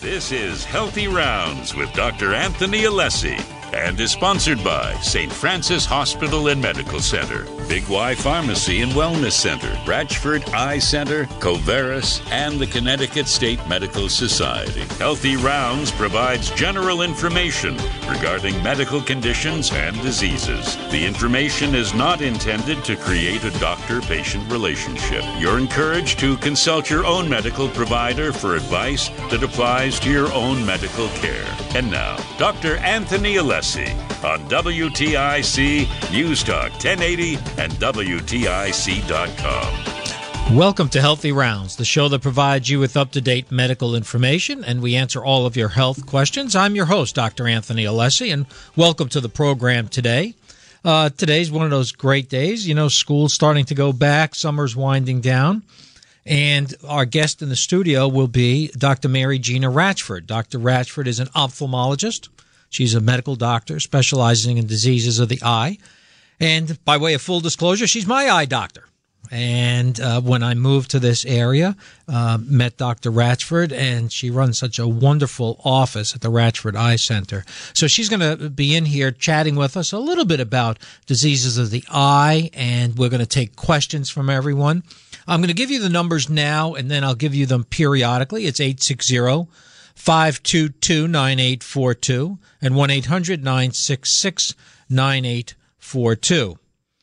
This is Healthy Rounds with Dr. Anthony Alessi and is sponsored by St. Francis Hospital and Medical Center, Big Y Pharmacy and Wellness Center, Bratchford Eye Center, Coveris, and the Connecticut State Medical Society. Healthy Rounds provides general information regarding medical conditions and diseases. The information is not intended to create a doctor-patient relationship. You're encouraged to consult your own medical provider for advice that applies to your own medical care. And now, Dr. Anthony Alessi on WTIC News Talk 1080 and WTIC.com. Welcome to Healthy Rounds, the show that provides you with up-to-date medical information, and we answer all of your health questions. I'm your host, Dr. Anthony Alessi, and welcome to the program today. Today's one of those great days. You know, school's starting to go back, summer's winding down, and our guest in the studio will be Dr. Mary Gina Ratchford. Dr. Ratchford is an ophthalmologist. She's a medical doctor specializing in diseases of the eye. And by way of full disclosure, she's my eye doctor. And when I moved to this area, met Dr. Ratchford, and she runs such a wonderful office at the Ratchford Eye Center. So she's going to be in here chatting with us a little bit about diseases of the eye, and we're going to take questions from everyone. I'm going to give you the numbers now, and then I'll give you them periodically. It's 860-522-9842 and 1-800-966-9842.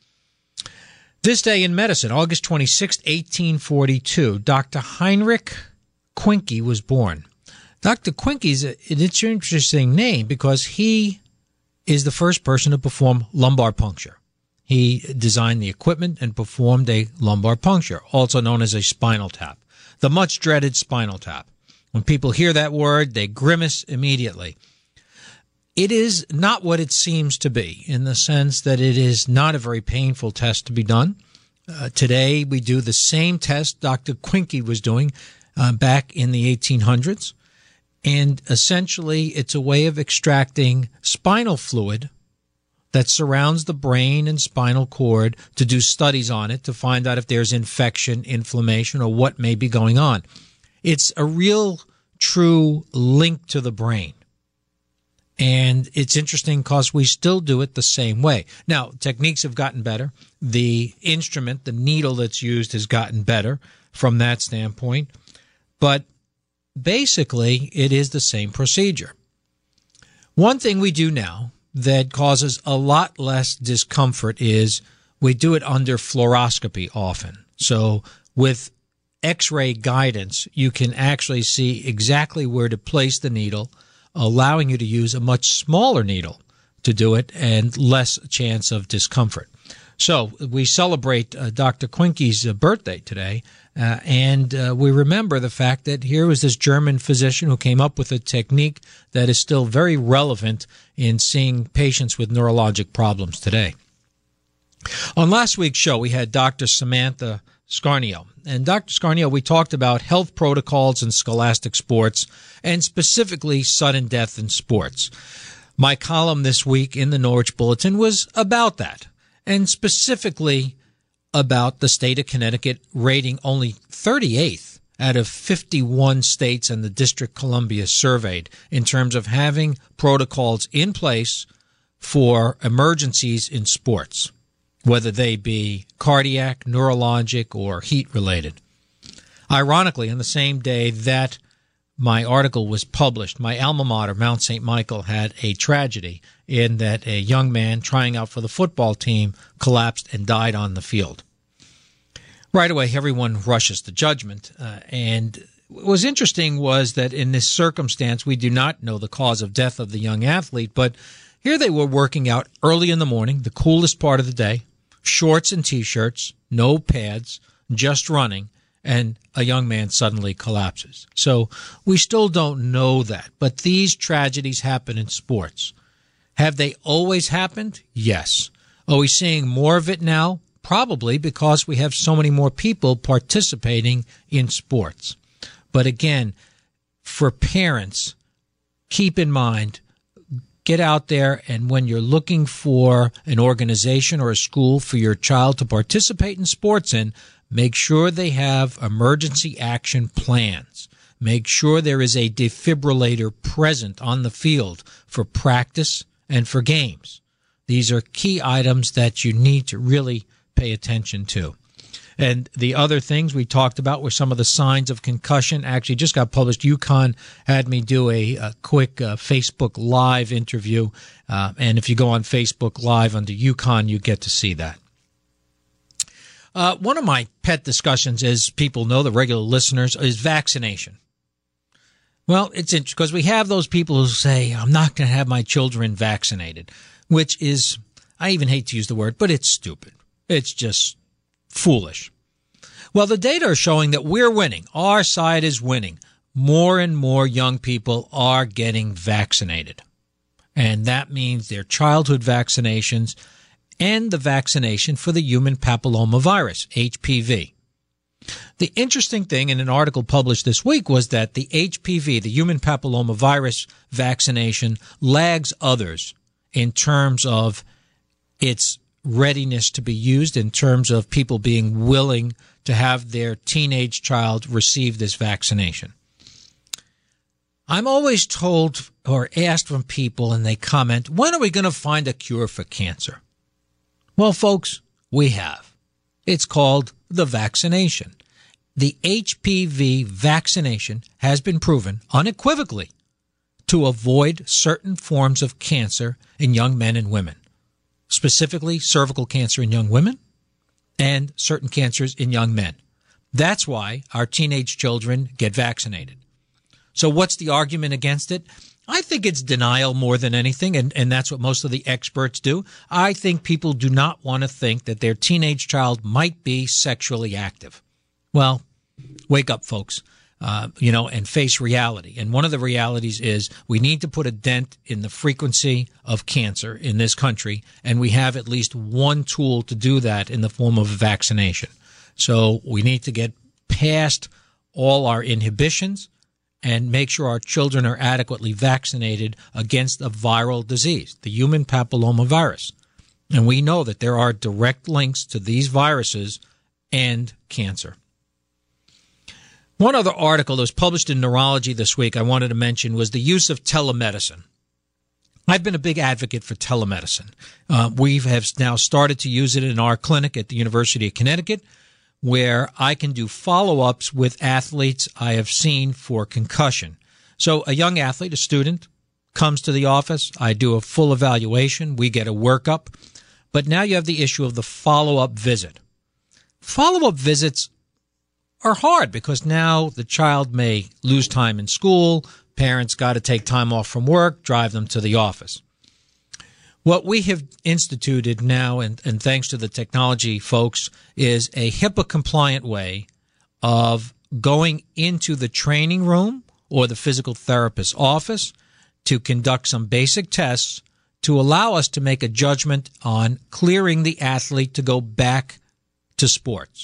This day in medicine, August 26, 1842, Dr. Heinrich Quincke was born. Dr. Quincke is an interesting name because he is the first person to perform lumbar puncture. He designed the equipment and performed a lumbar puncture, also known as a spinal tap, the much dreaded spinal tap. When people hear that word, they grimace immediately. It is not what it seems to be, in the sense that it is not a very painful test to be done. Today, we do the same test Dr. Quincke was doing back in the 1800s. And essentially, it's a way of extracting spinal fluid that surrounds the brain and spinal cord to do studies on it to find out if there's infection, inflammation, or what may be going on. It's a real, true link to the brain. And it's interesting because we still do it the same way. Now, techniques have gotten better. The instrument, the needle that's used has gotten better from that standpoint. But basically, it is the same procedure. One thing we do now that causes a lot less discomfort is we do it under fluoroscopy often. So with X-ray guidance, you can actually see exactly where to place the needle, allowing you to use a much smaller needle to do it and less chance of discomfort. So we celebrate Dr. Quincke's birthday today, and we remember the fact that here was this German physician who came up with a technique that is still very relevant in seeing patients with neurologic problems today. On last week's show, we had Dr. Samantha Scarnio. And Dr. Scarnio, we talked about health protocols in scholastic sports, and specifically sudden death in sports. My column this week in the Norwich Bulletin was about that, and specifically about the state of Connecticut rating only 38th out of 51 states and the District of Columbia surveyed in terms of having protocols in place for emergencies in sports, whether they be cardiac, neurologic, or heat-related. Ironically, on the same day that my article was published, my alma mater, Mount St. Michael, had a tragedy in that a young man trying out for the football team collapsed and died on the field. Right away, everyone rushes to judgment. And what was interesting was that in this circumstance, we do not know the cause of death of the young athlete, but here they were working out early in the morning, the coolest part of the day, shorts and T-shirts, no pads, just running, and a young man suddenly collapses. So we still don't know that, but these tragedies happen in sports. Have they always happened? Yes. Are we seeing more of it now? Probably, because we have so many more people participating in sports. But again, for parents, keep in mind, get out there, and when you're looking for an organization or a school for your child to participate in sports in, make sure they have emergency action plans. Make sure there is a defibrillator present on the field for practice and for games. These are key items that you need to really pay attention to. And the other things we talked about were some of the signs of concussion. Actually, just got published. UConn had me do a quick Facebook Live interview. And if you go on Facebook Live under UConn, you get to see that. One of my pet discussions, as people know, the regular listeners, is vaccination. Well, it's interesting because we have those people who say, I'm not going to have my children vaccinated, which is, I even hate to use the word, but it's stupid. It's just foolish. Well, the data are showing that we're winning. Our side is winning. More and more young people are getting vaccinated. And that means their childhood vaccinations and the vaccination for the human papillomavirus, HPV. The interesting thing in an article published this week was that the HPV, the human papillomavirus vaccination, lags others in terms of its readiness to be used, in terms of people being willing to have their teenage child receive this vaccination. I'm always told or asked from people, and they comment, when are we going to find a cure for cancer? Well, folks, we have. It's called the vaccination. The HPV vaccination has been proven unequivocally to avoid certain forms of cancer in young men and women, specifically cervical cancer in young women and certain cancers in young men. That's why our teenage children get vaccinated. So what's the argument against it? I think it's denial more than anything, and that's what most of the experts do. I think people do not want to think that their teenage child might be sexually active. Well, wake up, folks, and face reality. And one of the realities is we need to put a dent in the frequency of cancer in this country, and we have at least one tool to do that in the form of a vaccination. So we need to get past all our inhibitions and make sure our children are adequately vaccinated against a viral disease, the human papillomavirus. And we know that there are direct links to these viruses and cancer. One other article that was published in Neurology this week I wanted to mention was the use of telemedicine. I've been a big advocate for telemedicine. We have now started to use it in our clinic at the University of Connecticut, where I can do follow-ups with athletes I have seen for concussion. So a young athlete, a student, comes to the office. I do a full evaluation. We get a workup. But now you have the issue of the follow-up visit. Follow-up visits are hard because now the child may lose time in school. Parents got to take time off from work, drive them to the office. What we have instituted now, and thanks to the technology folks, is a HIPAA-compliant way of going into the training room or the physical therapist's office to conduct some basic tests to allow us to make a judgment on clearing the athlete to go back to sports.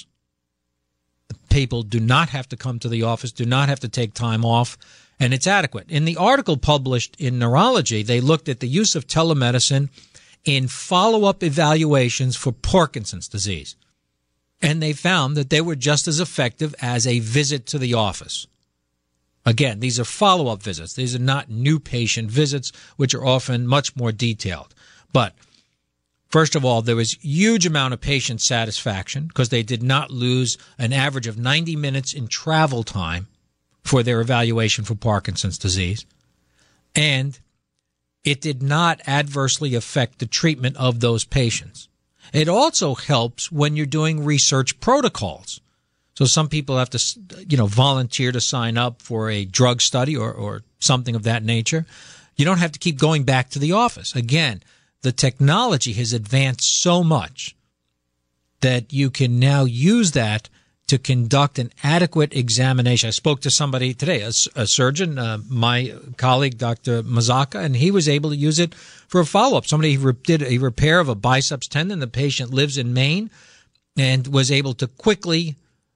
People do not have to come to the office, do not have to take time off, and it's adequate. In the article published in Neurology, they looked at the use of telemedicine in follow-up evaluations for Parkinson's disease, and they found that they were just as effective as a visit to the office. Again, these are follow-up visits. These are not new patient visits, which are often much more detailed. But first of all, there was huge amount of patient satisfaction because they did not lose an average of 90 minutes in travel time for their evaluation for Parkinson's disease. And it did not adversely affect the treatment of those patients. It also helps when you're doing research protocols. So some people have to, volunteer to sign up for a drug study or something of that nature. You don't have to keep going back to the office. Again, the technology has advanced so much that you can now use that to conduct an adequate examination. I spoke to somebody today, a surgeon, my colleague, Dr. Mazaka, and he was able to use it for a follow-up. Somebody did a repair of a biceps tendon. The patient lives in Maine and was able to quickly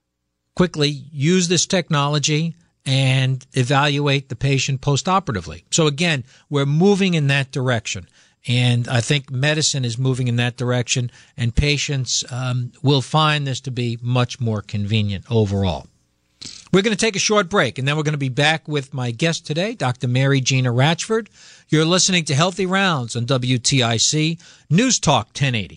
use this technology and evaluate the patient postoperatively. So again, we're moving in that direction. And I think medicine is moving in that direction, and patients will find this to be much more convenient overall. We're going to take a short break, and then we're going to be back with my guest today, Dr. Mary Gina Ratchford. You're listening to Healthy Rounds on WTIC News Talk 1080.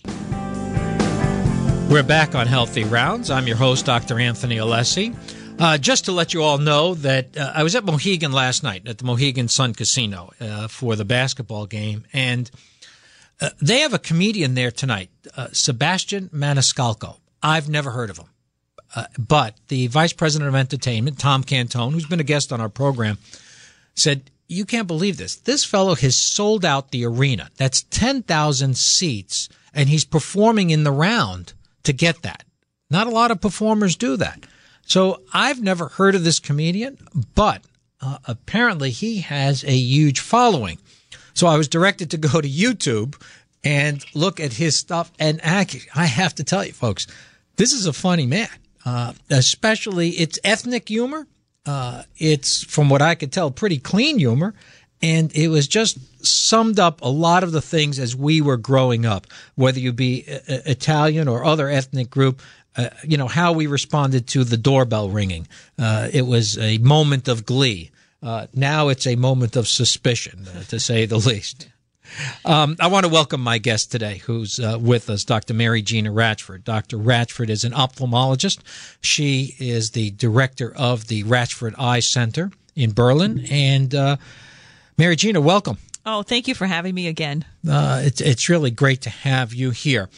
We're back on Healthy Rounds. I'm your host, Dr. Anthony Alessi. Just to let you all know that I was at Mohegan last night at the Mohegan Sun Casino for the basketball game, and they have a comedian there tonight, Sebastian Maniscalco. I've never heard of him. But the vice president of entertainment, Tom Cantone, who's been a guest on our program, said, you can't believe this. This fellow has sold out the arena. That's 10,000 seats, and he's performing in the round to get that. Not a lot of performers do that. So I've never heard of this comedian, but apparently he has a huge following. So I was directed to go to YouTube and look at his stuff. And I have to tell you, folks, this is a funny man. Especially it's ethnic humor. It's, from what I could tell, pretty clean humor. And it was just summed up a lot of the things as we were growing up, whether you be Italian or other ethnic group, how we responded to the doorbell ringing. It was a moment of glee. Now it's a moment of suspicion, to say the least. I want to welcome my guest today, who's with us, Dr. Mary Gina Ratchford. Dr. Ratchford is an ophthalmologist. She is the director of the Ratchford Eye Center in Berlin. And Mary Gina, welcome. Oh, thank you for having me again. It's really great to have you here.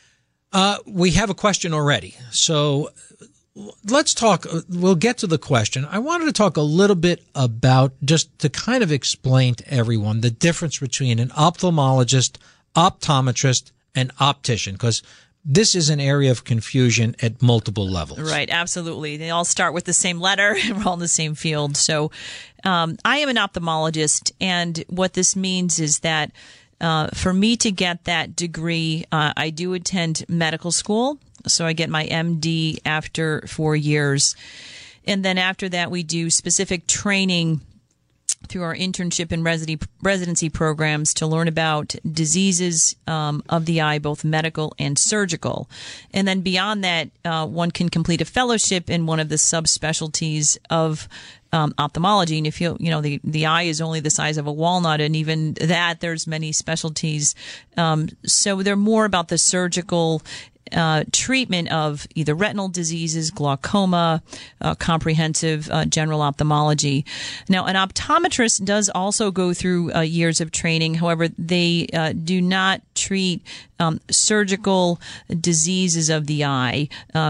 We have a question already, so let's talk. We'll get to the question. I wanted to talk a little bit about, just to kind of explain to everyone, the difference between an ophthalmologist, optometrist, and optician, because this is an area of confusion at multiple levels. Right, absolutely. They all start with the same letter, and we're all in the same field. So I am an ophthalmologist, and what this means is that for me to get that degree, I do attend medical school. So I get my MD after 4 years. And then after that, we do specific training through our internship and residency programs to learn about diseases of the eye, both medical and surgical. And then beyond that, one can complete a fellowship in one of the subspecialties of ophthalmology. And if the eye is only the size of a walnut, and even that, there's many specialties. So they're more about the surgical treatment of either retinal diseases, glaucoma, comprehensive general ophthalmology. Now, an optometrist does also go through years of training. However, they do not treat surgical diseases of the eye.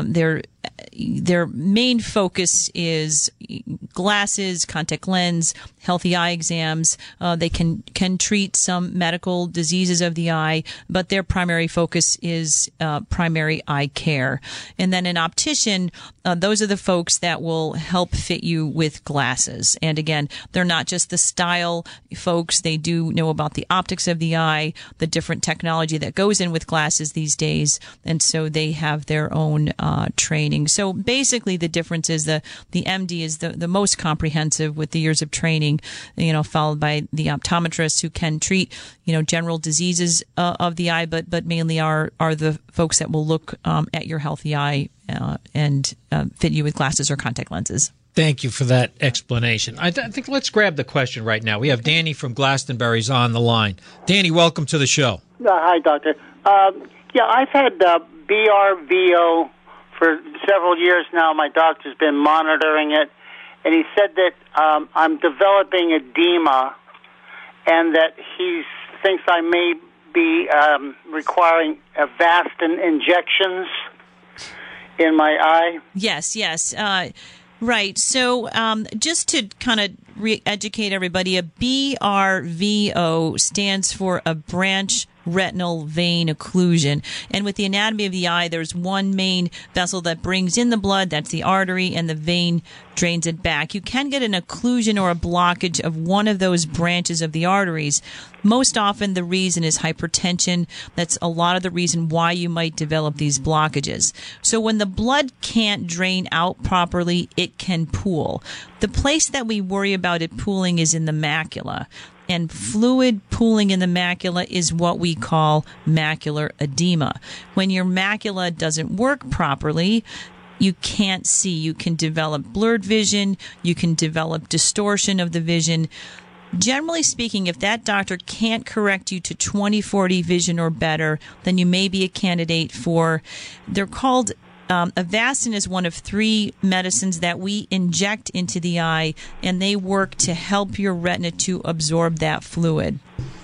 Their main focus is glasses, contact lens, healthy eye exams. They can treat some medical diseases of the eye, but their primary focus is primary eye care. And then an optician, those are the folks that will help fit you with glasses. And again, they're not just the style folks. They do know about the optics of the eye, the different technology that goes in with glasses these days. And so they have their own training. So basically the difference is the MD is the most comprehensive with the years of training, followed by the optometrists who can treat, general diseases of the eye, but mainly are the folks that will look at your healthy eye and fit you with glasses or contact lenses. Thank you for that explanation. I think let's grab the question right now. We have Danny from Glastonbury's on the line. Danny, welcome to the show. Hi, Doctor. I've had BRVO for several years now. My doctor's been monitoring it, and he said that I'm developing edema and that he thinks I may be requiring Avastin injections in my eye. Yes. Right. So just to kind of re-educate everybody, a BRVO stands for a branch retinal vein occlusion. And with the anatomy of the eye, there's one main vessel that brings in the blood, that's the artery, and the vein drains it back. You can get an occlusion or a blockage of one of those branches of the arteries. Most often the reason is hypertension. That's a lot of the reason why you might develop these blockages. So when the blood can't drain out properly, it can pool. The place that we worry about it pooling is in the macula. And fluid pooling in the macula is what we call macular edema. When your macula doesn't work properly, you can't see. You can develop blurred vision. You can develop distortion of the vision. Generally speaking, if that doctor can't correct you to 20/40 vision or better, then you may be a candidate for, they're called, Avastin is one of 3 medicines that we inject into the eye, and they work to help your retina to absorb that fluid.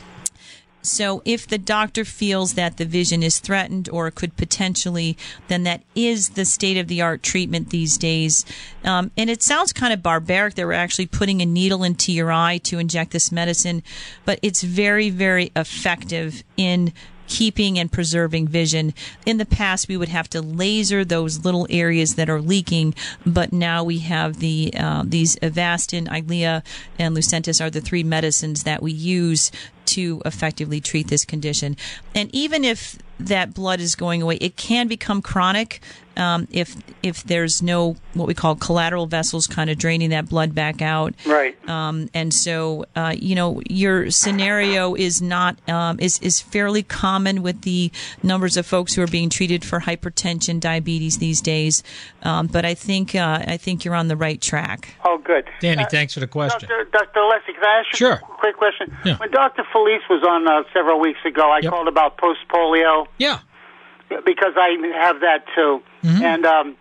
So if the doctor feels that the vision is threatened or could potentially, then that is the state-of-the-art treatment these days. And it sounds kind of barbaric. They were actually putting a needle into your eye to inject this medicine, but it's very, very effective in keeping and preserving vision. In the past, we would have to laser those little areas that are leaking, but now we have these Avastin, Eylea, and Lucentis are the 3 medicines that we use to effectively treat this condition. And even if that blood is going away, it can become chronic if there's no, what we call collateral vessels kind of draining that blood back out. Right. And so, your scenario is not, is fairly common with the numbers of folks who are being treated for hypertension, diabetes these days. But I think you're on the right track. Oh, good. Danny, thanks for the question. Dr. Alessi, can I ask you a quick question? Yeah. When Dr. Felice was on several weeks ago, I called about post-polio. Yeah. Because I have that too. Mm-hmm. And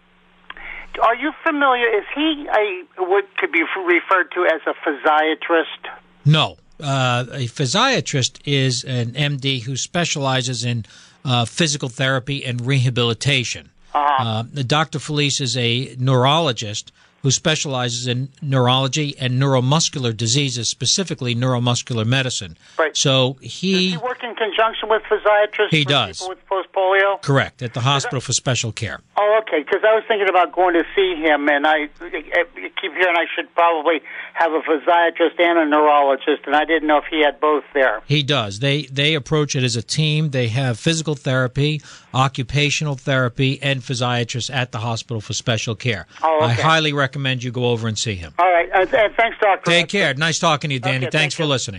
are you familiar? Is he what could be referred to as a physiatrist? No. A physiatrist is an MD who specializes in physical therapy and rehabilitation. Dr. Felice is a neurologist who specializes in neurology and neuromuscular diseases, specifically neuromuscular medicine. Right. So does he work in conjunction with physiatrists? He does. People with post-polio? Correct, at the Hospital for Special Care. Oh, okay, because I was thinking about going to see him, and I keep hearing I should probably have a physiatrist and a neurologist, and I didn't know if he had both there. He does. They approach it as a team. They have physical therapy, occupational therapy, and physiatrists at the Hospital for Special Care. Oh, okay. I highly recommend you go over and see him. All right. Thanks, Doctor. Take care. Nice talking to you, Danny. Okay, Thanks for listening.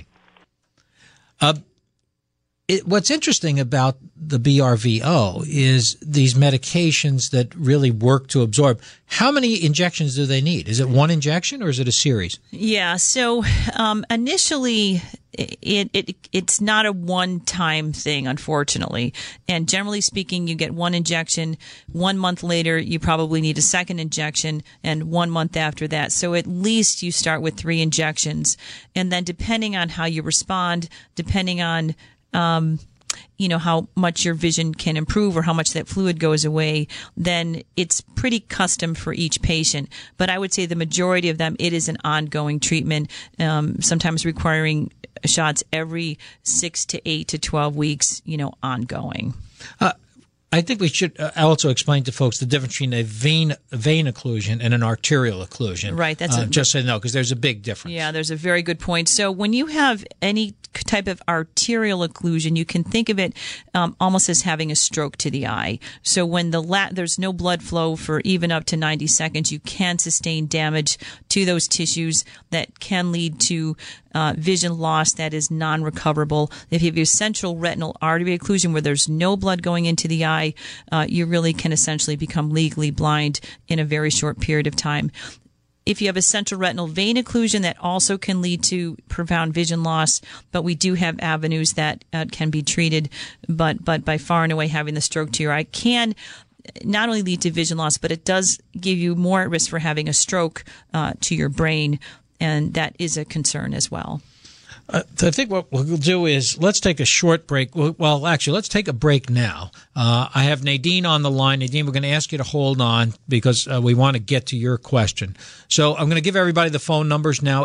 What's interesting about the BRVO is these medications that really work to absorb. How many injections do they need? Is it one injection or is it a series? Yeah, so initially it's not a one-time thing, unfortunately. And generally speaking, you get one injection. 1 month later, you probably need a second injection, and 1 month after that. So at least you start with 3 injections. And then depending on how you respond, depending on how much your vision can improve or how much that fluid goes away, then it's pretty custom for each patient. But I would say the majority of them, it is an ongoing treatment, sometimes requiring shots every 6 to 8 to 12 weeks, ongoing. I think we should also explain to folks the difference between a vein occlusion and an arterial occlusion. Right. That's just so you know, because there's a big difference. Yeah, there's a very good point. So when you have any type of arterial occlusion, you can think of it almost as having a stroke to the eye. So when there's no blood flow for even up to 90 seconds, you can sustain damage to those tissues that can lead to vision loss that is non-recoverable. If you have your central retinal artery occlusion where there's no blood going into the eye, you really can essentially become legally blind in a very short period of time. If you have a central retinal vein occlusion, that also can lead to profound vision loss, but we do have avenues that can be treated. But by far and away, having the stroke to your eye can not only lead to vision loss, but it does give you more at risk for having a stroke to your brain, and that is a concern as well. So I think what we'll do is let's take a short break. Well, actually, let's take a break now. I have Nadine on the line. Nadine, we're going to ask you to hold on because we want to get to your question. So I'm going to give everybody the phone numbers now,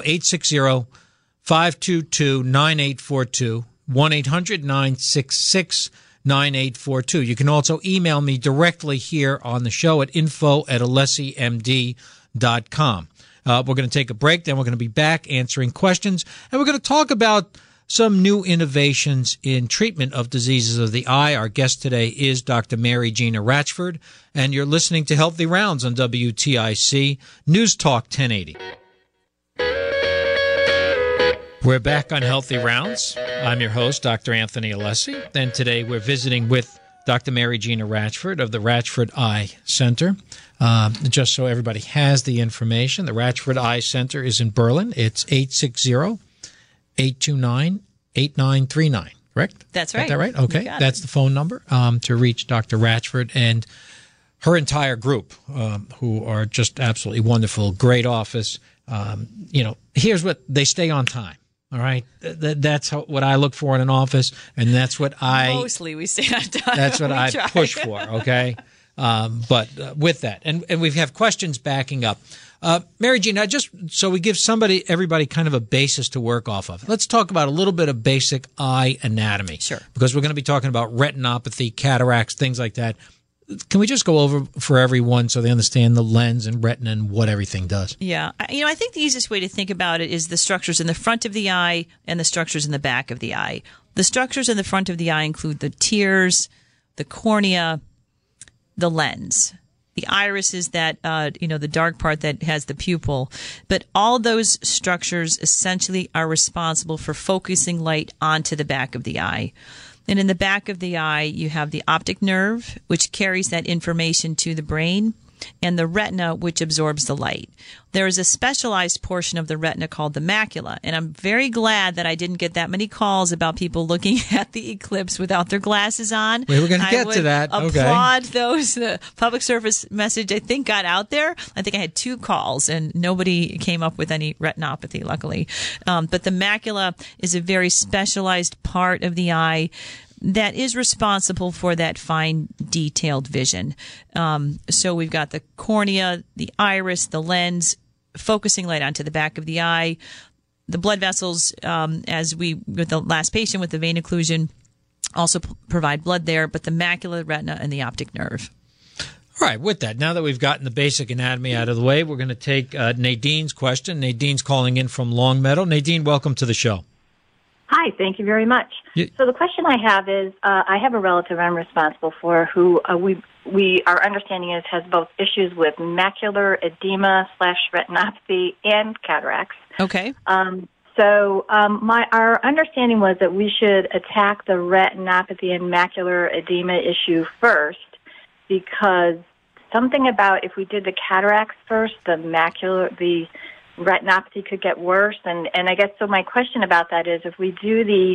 860-522-9842, 1-800-966-9842. You can also email me directly here on the show at info@alessimd.com. We're going to take a break, then we're going to be back answering questions, and we're going to talk about some new innovations in treatment of diseases of the eye. Our guest today is Dr. Mary Gina Ratchford, and you're listening to Healthy Rounds on WTIC News Talk 1080. We're back on Healthy Rounds. I'm your host, Dr. Anthony Alessi, and today we're visiting with Dr. Mary Gina Ratchford of the Ratchford Eye Center. Just so everybody has the information, the Ratchford Eye Center is in Berlin. It's 860-829-8939, correct? That's right. Is that right? Okay. That's the phone number to reach Dr. Ratchford and her entire group, who are just absolutely wonderful, great office. Here's what they stay on time. All right, that's what I look for in an office, and that's what mostly we stay on time. That's what I push for. Okay, but with that, and we have questions backing up. Mary Jean, just so we give everybody kind of a basis to work off of. Let's talk about a little bit of basic eye anatomy. Sure. Because we're going to be talking about retinopathy, cataracts, things like that. Can we just go over for everyone so they understand the lens and retina and what everything does? Yeah. I think the easiest way to think about it is the structures in the front of the eye and the structures in the back of the eye. The structures in the front of the eye include the tears, the cornea, the lens. The iris is that, the dark part that has the pupil. But all those structures essentially are responsible for focusing light onto the back of the eye. And in the back of the eye, you have the optic nerve, which carries that information to the brain, and the retina, which absorbs the light. There is a specialized portion of the retina called the macula, and I'm very glad that I didn't get that many calls about people looking at the eclipse without their glasses on. We're going to get to that. I would applaud those. The public service message, I think, got out there. I think I had 2 calls, and nobody came up with any retinopathy, luckily. But the macula is a very specialized part of the eye that is responsible for that fine, detailed vision. So we've got the cornea, the iris, the lens, focusing light onto the back of the eye. The blood vessels, with the last patient with the vein occlusion, also provide blood there, but the macula, retina, and the optic nerve. All right, with that, now that we've gotten the basic anatomy out of the way, we're going to take Nadine's question. Nadine's calling in from Longmeadow. Nadine, welcome to the show. Hi, thank you very much. So the question I have is, I have a relative I'm responsible for who our understanding is has both issues with macular edema / retinopathy and cataracts. Okay. Our understanding was that we should attack the retinopathy and macular edema issue first, because something about if we did the cataracts first, the retinopathy could get worse, and I guess so. My question about that is, if we do the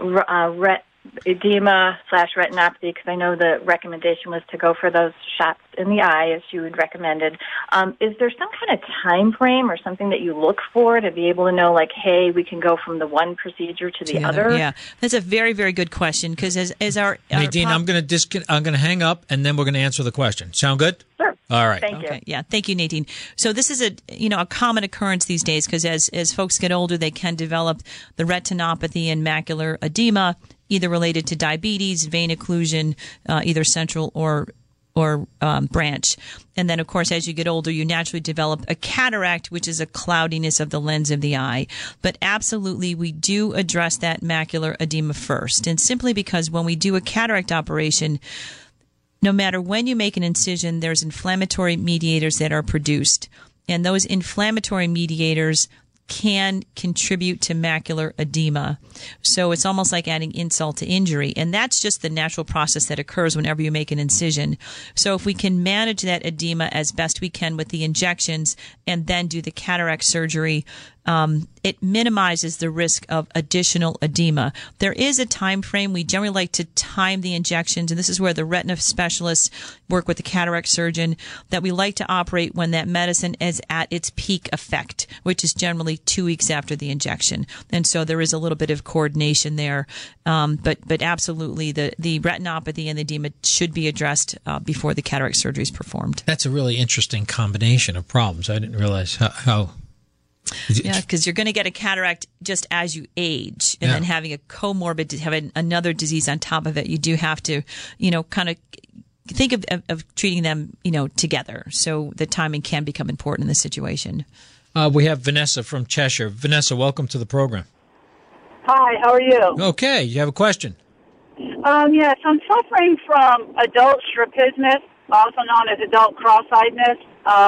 edema / retinopathy, because I know the recommendation was to go for those shots in the eye, as you had recommended, is there some kind of time frame or something that you look for to be able to know, like, hey, we can go from the one procedure to the other? Yeah, that's a very, very good question, because as our Nadine, I'm going to hang up, and then we're going to answer the question. Sound good? Sure. All right. Thank you. Yeah. Thank you, Nadine. So this is a common occurrence these days, because as folks get older, they can develop the retinopathy and macular edema, either related to diabetes, vein occlusion, either central or branch. And then, of course, as you get older, you naturally develop a cataract, which is a cloudiness of the lens of the eye. But absolutely, we do address that macular edema first. And simply because when we do a cataract operation, no matter when you make an incision, there's inflammatory mediators that are produced. And those inflammatory mediators can contribute to macular edema. So it's almost like adding insult to injury. And that's just the natural process that occurs whenever you make an incision. So if we can manage that edema as best we can with the injections and then do the cataract surgery, it minimizes the risk of additional edema. There is a time frame. We generally like to time the injections, and this is where the retina specialists work with the cataract surgeon, that we like to operate when that medicine is at its peak effect, which is generally 2 weeks after the injection. And so there is a little bit of coordination there. But absolutely, the retinopathy and the edema should be addressed before the cataract surgery is performed. That's a really interesting combination of problems. I didn't realize how Yeah, because you're going to get a cataract just as you age, and then having a comorbid, having another disease on top of it, you do have to, kind of think of treating them, together. So the timing can become important in this situation. We have Vanessa from Cheshire. Vanessa, welcome to the program. Hi, how are you? Okay, you have a question? Yes, I'm suffering from adult strabismus, also known as adult cross-eyedness.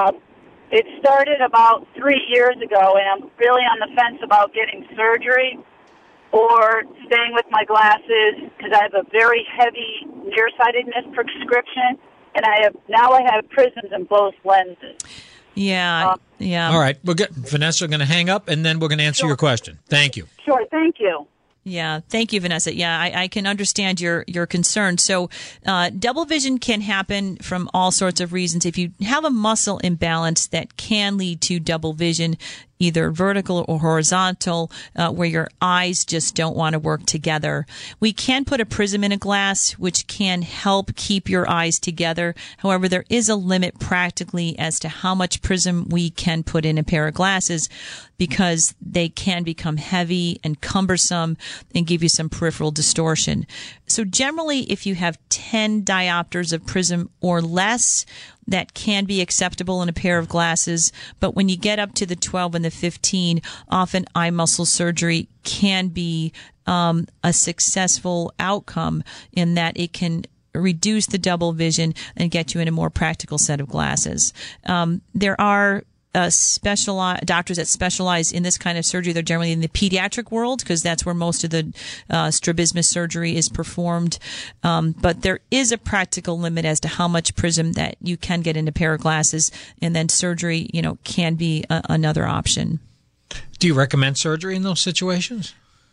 It started about 3 years ago, and I'm really on the fence about getting surgery. or staying with my glasses because I have a very heavy nearsightedness prescription, and I have prisms in both lenses. Yeah, yeah. All right. Vanessa, we're going to hang up, and then we're going to answer your question. Thank you. Sure, thank you. Yeah, thank you, Vanessa. Yeah, I can understand your concern. So double vision can happen from all sorts of reasons. If you have a muscle imbalance that can lead to double vision, either vertical or horizontal, where your eyes just don't want to work together. We can put a prism in a glass, which can help keep your eyes together. However, there is a limit practically as to how much prism we can put in a pair of glasses, because they can become heavy and cumbersome and give you some peripheral distortion. So generally, if you have 10 diopters of prism or less, that can be acceptable in a pair of glasses. But when you get up to the 12 and the 15, often eye muscle surgery can be a successful outcome in that it can reduce the double vision and get you in a more practical set of glasses. There are doctors that specialize in this kind of surgery. They're generally in the pediatric world because that's where most of the strabismus surgery is performed. But there is a practical limit as to how much prism that you can get in a pair of glasses, and then surgery, can be another option. Do you recommend surgery in those situations?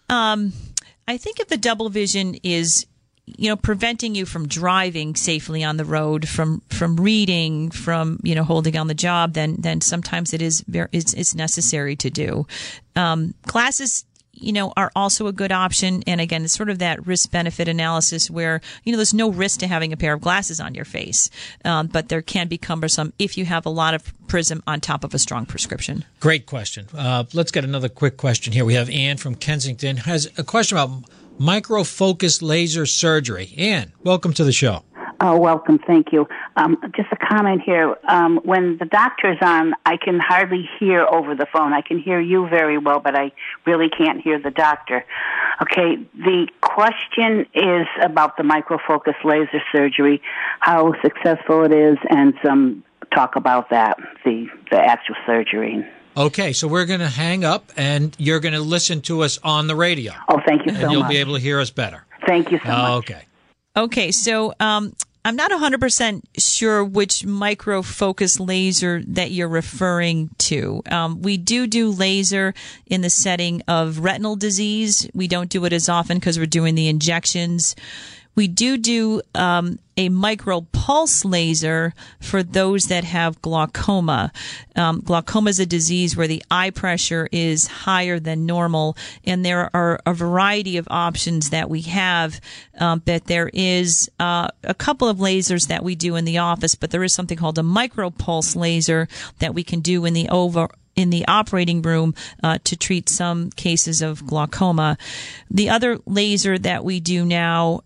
I think if the double vision is preventing you from driving safely on the road, from reading, from, holding on the job, then sometimes it's necessary to do. Glasses, are also a good option. And again, it's sort of that risk benefit analysis where, there's no risk to having a pair of glasses on your face. But there can be cumbersome if you have a lot of prism on top of a strong prescription. Great question. Let's get another quick question here. We have Ann from Kensington has a question about microfocus laser surgery. Ann, welcome to the show. Oh, welcome. Thank you. Just a comment here. When the doctor's on, I can hardly hear over the phone. I can hear you very well, but I really can't hear the doctor. Okay, the question is about the microfocus laser surgery, how successful it is, and some talk about that, the actual surgery. Okay, so we're going to hang up, and you're going to listen to us on the radio. Oh, thank you so much. And you'll be able to hear us better. Thank you so much. Okay, so I'm not 100% sure which microfocus laser that you're referring to. We do laser in the setting of retinal disease. We don't do it as often because we're doing the injections. We do a micropulse laser for those that have glaucoma. Glaucoma is a disease where the eye pressure is higher than normal, and there are a variety of options that we have. But there is a couple of lasers that we do in the office, but there is something called a micropulse laser that we can do in the operating room to treat some cases of glaucoma. The other laser that we do now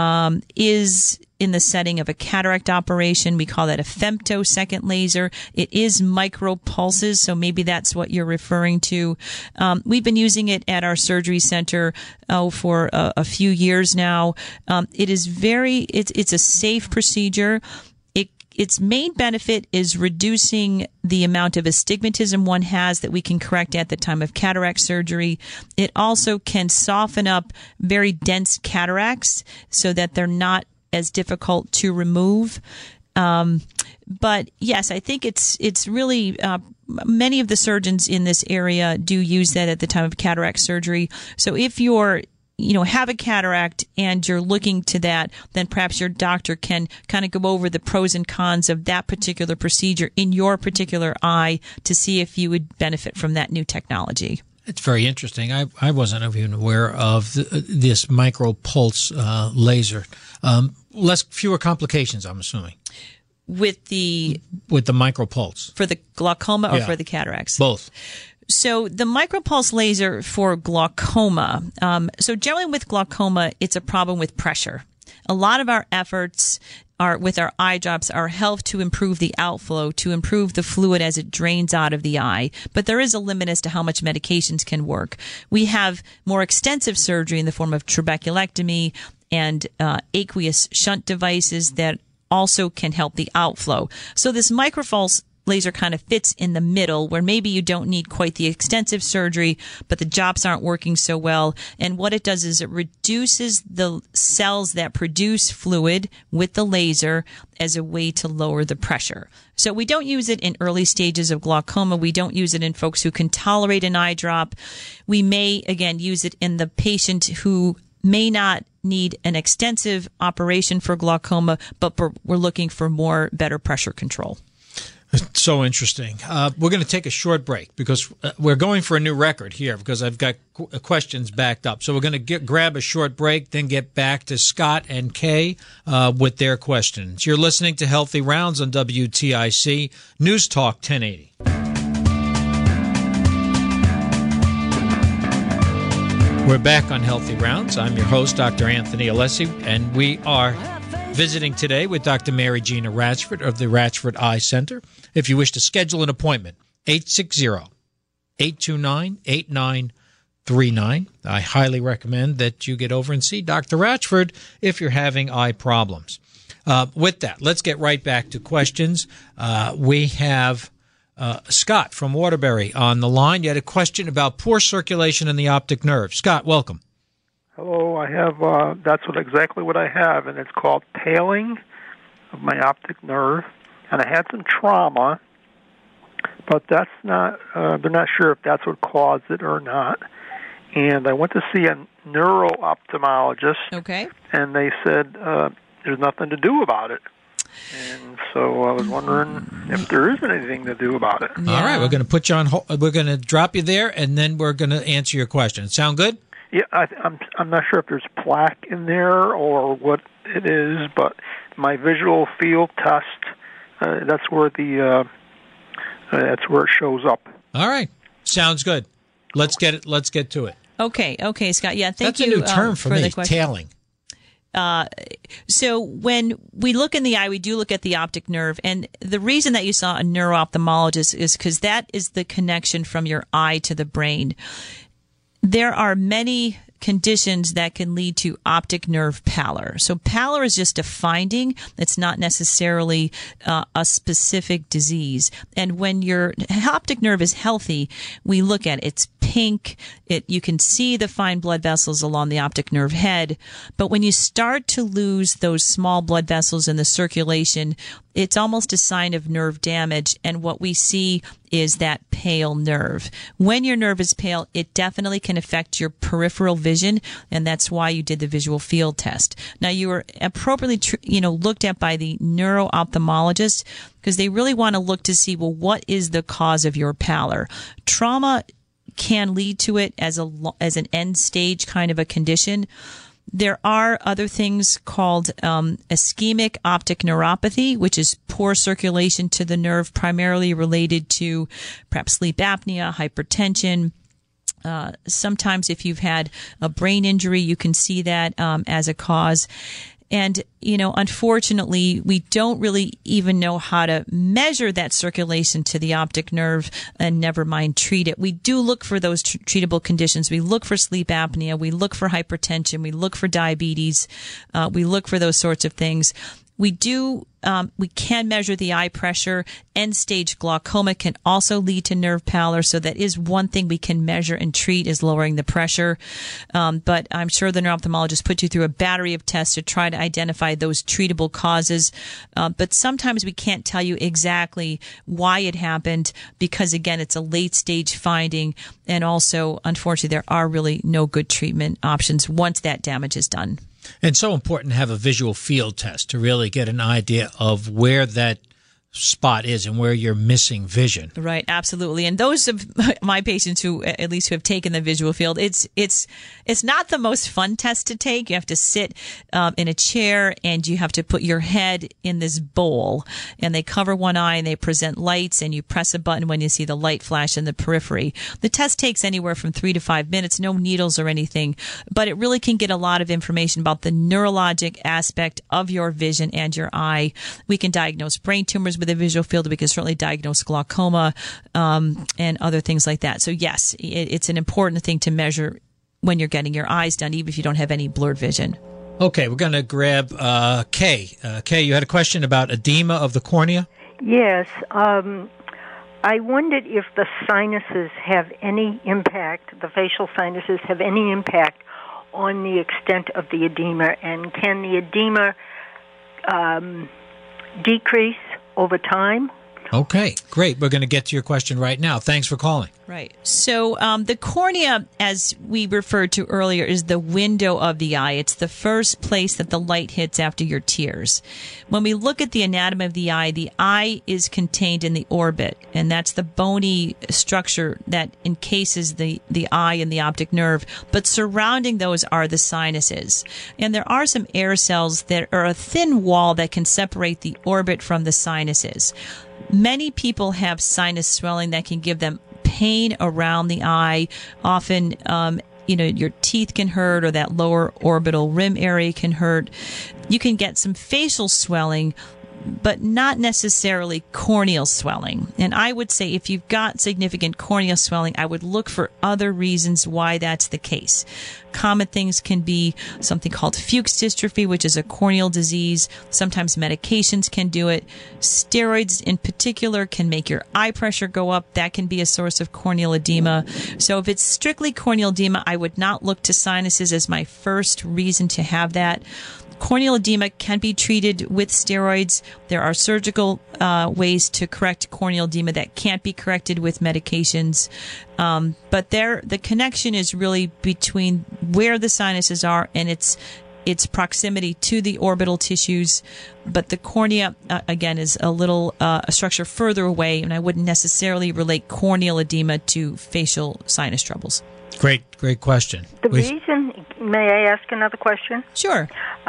is in the setting of a cataract operation. We call that a femtosecond laser. It is micropulses, so maybe that's what you're referring to. We've been using it at our surgery center for a few years now. It's a safe procedure. Its main benefit is reducing the amount of astigmatism one has that we can correct at the time of cataract surgery. It also can soften up very dense cataracts so that they're not as difficult to remove. But yes, I think it's really many of the surgeons in this area do use that at the time of cataract surgery. So if you're have a cataract and you're looking to that, then perhaps your doctor can kind of go over the pros and cons of that particular procedure in your particular eye to see if you would benefit from that new technology. It's very interesting. I wasn't even aware of this micropulse laser. Fewer complications, I'm assuming. With the micropulse. For the glaucoma or for the cataracts? Both. So the micropulse laser for glaucoma. So generally with glaucoma, it's a problem with pressure. A lot of our efforts with our eye drops are helped to improve the outflow, to improve the fluid as it drains out of the eye. But there is a limit as to how much medications can work. We have more extensive surgery in the form of trabeculectomy and aqueous shunt devices that also can help the outflow. So this micropulse laser kind of fits in the middle where maybe you don't need quite the extensive surgery, but the drops aren't working so well. And what it does is it reduces the cells that produce fluid with the laser as a way to lower the pressure. So we don't use it in early stages of glaucoma. We don't use it in folks who can tolerate an eye drop. We may, again, use it in the patient who may not need an extensive operation for glaucoma, but we're looking for better pressure control. So interesting. We're going to take a short break because we're going for a new record here because I've got questions backed up. So we're going to grab a short break, then get back to Scott and Kay with their questions. You're listening to Healthy Rounds on WTIC News Talk 1080. We're back on Healthy Rounds. I'm your host, Dr. Anthony Alessi, and we are visiting today with Dr. Mary Gina Ratchford of the Ratchford Eye Center. If you wish to schedule an appointment, 860-829-8939. I highly recommend that you get over and see Dr. Ratchford if you're having eye problems. With that, let's get right back to questions. We have Scott from Waterbury on the line. You had a question about poor circulation in the optic nerve. Scott, welcome. Hello, I have, that's exactly what I have, and it's called paling of my optic nerve, and I had some trauma, but that's not, they're not sure if that's what caused it or not, and I went to see a neuro-ophthalmologist, okay, and they said there's nothing to do about it, and so I was wondering if there is anything to do about it. Yeah. All right, we're going to put you on hold. We're going to drop you there, and then we're going to answer your question. Sound good? Yeah, I'm not sure if there's plaque in there or what it is, but my visual field test, that's where it shows up. All right, sounds good. Let's get to it. Okay, Scott. Yeah, thank you. That's a new term for me. Tailing. So when we look in the eye, we do look at the optic nerve, and the reason that you saw a neuro-ophthalmologist is because that is the connection from your eye to the brain. There are many conditions that can lead to optic nerve pallor. So pallor is just a finding. It's not necessarily a specific disease. And when your optic nerve is healthy, we look at it. It's pink. You can see the fine blood vessels along the optic nerve head. But when you start to lose those small blood vessels in the circulation, it's almost a sign of nerve damage. And what we see is that pale nerve. When your nerve is pale, it definitely can affect your peripheral vision, and that's why you did the visual field test. Now, you were appropriately, looked at by the neuro-ophthalmologist because they really want to look to see, well, what is the cause of your pallor? Trauma can lead to it as an end stage kind of a condition. There are other things called ischemic optic neuropathy, which is poor circulation to the nerve, primarily related to perhaps sleep apnea, hypertension. Sometimes if you've had a brain injury, you can see that as a cause. And, unfortunately, we don't really even know how to measure that circulation to the optic nerve and never mind treat it. We do look for those treatable conditions. We look for sleep apnea. We look for hypertension. We look for diabetes. We look for those sorts of things. We can measure the eye pressure. End-stage glaucoma can also lead to nerve pallor, so that is one thing we can measure and treat is lowering the pressure. But I'm sure the neuro-ophthalmologist put you through a battery of tests to try to identify those treatable causes. But sometimes we can't tell you exactly why it happened because, again, it's a late-stage finding. And also, unfortunately, there are really no good treatment options once that damage is done. And so important to have a visual field test to really get an idea of where that spot is and where you're missing vision. Right, absolutely. And those of my patients who have taken the visual field, it's not the most fun test to take. You have to sit in a chair and you have to put your head in this bowl, and they cover one eye and they present lights, and you press a button when you see the light flash in the periphery. The test takes anywhere from 3 to 5 minutes, no needles or anything, but it really can get a lot of information about the neurologic aspect of your vision and your eye. We can diagnose brain tumors with a visual field. We can certainly diagnose glaucoma and other things like that. So yes, it's an important thing to measure when you're getting your eyes done, even if you don't have any blurred vision. Okay, we're going to grab Kay. Kay, you had a question about edema of the cornea? Yes. I wondered if the sinuses have any impact, the facial sinuses have any impact on the extent of the edema, and can the edema decrease over time? Okay, great. We're going to get to your question right now. Thanks for calling. Right. So the cornea, as we referred to earlier, is the window of the eye. It's the first place that the light hits after your tears. When we look at the anatomy of the eye is contained in the orbit, and that's the bony structure that encases the eye and the optic nerve. But surrounding those are the sinuses. And there are some air cells that are a thin wall that can separate the orbit from the sinuses. Many people have sinus swelling that can give them pain around the eye. Often, your teeth can hurt, or that lower orbital rim area can hurt. You can get some facial swelling, but not necessarily corneal swelling. And I would say if you've got significant corneal swelling, I would look for other reasons why that's the case. Common things can be something called Fuchs dystrophy, which is a corneal disease. Sometimes medications can do it. Steroids in particular can make your eye pressure go up. That can be a source of corneal edema. So if it's strictly corneal edema, I would not look to sinuses as my first reason to have that. Corneal edema can be treated with steroids. There are surgical ways to correct corneal edema that can't be corrected with medications. But the connection is really between where the sinuses are and its proximity to the orbital tissues. But the cornea, again, is a structure further away, and I wouldn't necessarily relate corneal edema to facial sinus troubles. Great question. May I ask another question? Sure.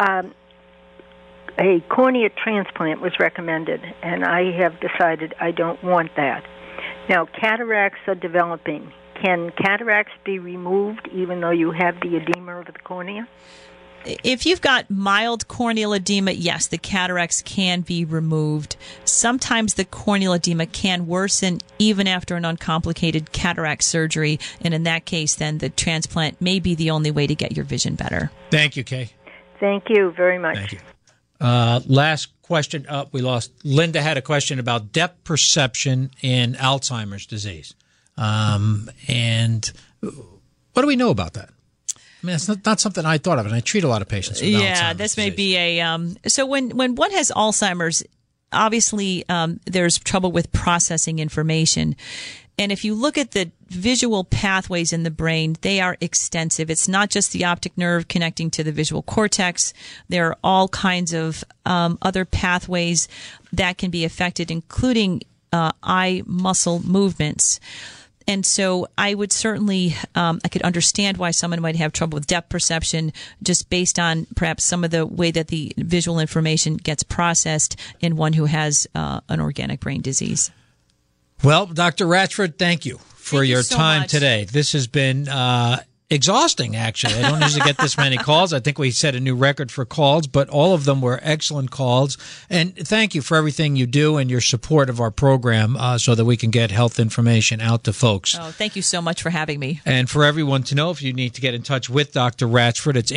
A cornea transplant was recommended, and I have decided I don't want that. Now, cataracts are developing. Can cataracts be removed even though you have the edema of the cornea? If you've got mild corneal edema, yes, the cataracts can be removed. Sometimes the corneal edema can worsen even after an uncomplicated cataract surgery, and in that case, then the transplant may be the only way to get your vision better. Thank you, Kay. Thank you very much. Thank you. Last question up. We lost. Linda had a question about depth perception in Alzheimer's disease. And what do we know about that? I mean, it's not something I thought of, and I treat a lot of patients with Alzheimer's this disease. may be so when one has Alzheimer's, obviously there's trouble with processing information. And if you look at the visual pathways in the brain, they are extensive. It's not just the optic nerve connecting to the visual cortex. There are all kinds of other pathways that can be affected, including eye muscle movements. And so I would certainly, I could understand why someone might have trouble with depth perception just based on perhaps some of the way that the visual information gets processed in one who has an organic brain disease. Well, Dr. Ratchford, thank you for your time today. This has been exhausting, actually. I don't usually get this many calls. I think we set a new record for calls, but all of them were excellent calls. And thank you for everything you do and your support of our program so that we can get health information out to folks. Oh, thank you so much for having me. And for everyone to know, if you need to get in touch with Dr. Ratchford, it's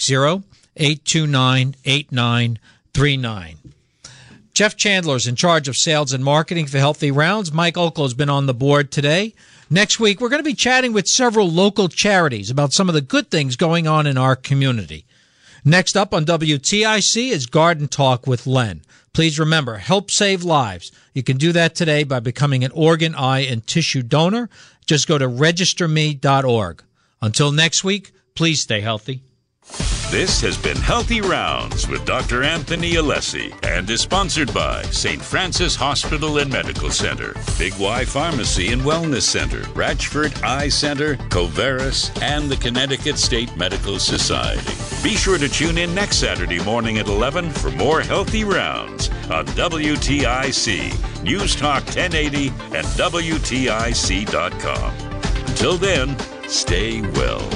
860-829-8939. Jeff Chandler is in charge of sales and marketing for Healthy Rounds. Mike Okel has been on the board today. Next week, we're going to be chatting with several local charities about some of the good things going on in our community. Next up on WTIC is Garden Talk with Len. Please remember, help save lives. You can do that today by becoming an organ, eye, and tissue donor. Just go to registerme.org. Until next week, please stay healthy. This has been Healthy Rounds with Dr. Anthony Alessi and is sponsored by St. Francis Hospital and Medical Center, Big Y Pharmacy and Wellness Center, Ratchford Eye Center, Coveris, and the Connecticut State Medical Society. Be sure to tune in next Saturday morning at 11 for more Healthy Rounds on WTIC, News Talk 1080, and WTIC.com. Until then, stay well.